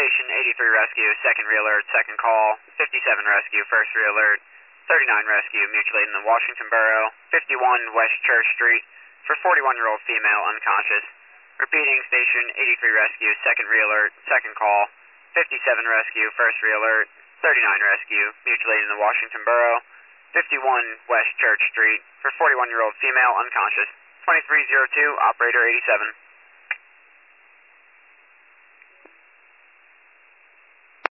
Station 83 Rescue, second re-alert, second call, 57 Rescue, first re-alert, 39 Rescue, mutually in the Washington Borough, 51 West Church Street, for 41-year-old female unconscious. Repeating, Station 83 Rescue, second re-alert, second call, 57 Rescue, first re-alert, 39 Rescue, mutually in the Washington Borough, 51 West Church Street, for 41-year-old female unconscious. 2302, operator 87.